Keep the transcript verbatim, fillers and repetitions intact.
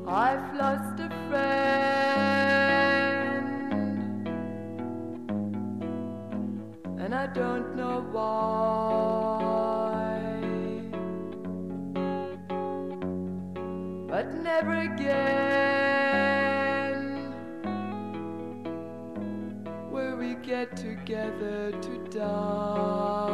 I've lost a friend, and I don't know why, but never again will we get together to die.